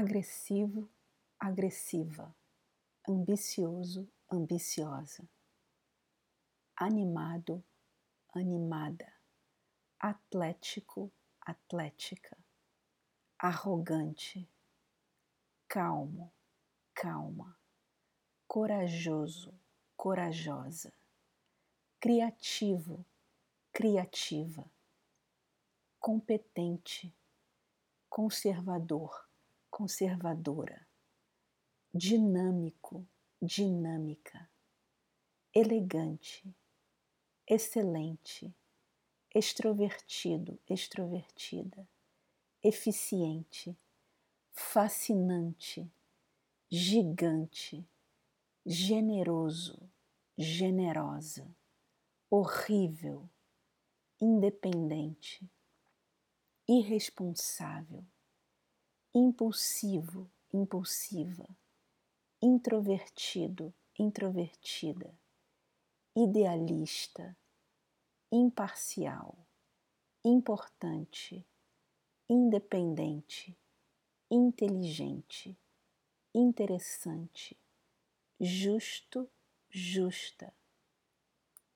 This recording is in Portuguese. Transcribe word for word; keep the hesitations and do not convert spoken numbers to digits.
agressivo, agressiva, ambicioso, ambiciosa, animado, animada, atlético, atlética, arrogante, calmo, calma, corajoso, corajosa, criativo, criativa, competente, conservador, conservadora, dinâmico, dinâmica, elegante, excelente, extrovertido, extrovertida, eficiente, fascinante, gigante, generoso, generosa, horrível, independente, irresponsável, impulsivo, impulsiva, introvertido, introvertida, idealista, imparcial, importante, independente, inteligente, interessante, justo, justa,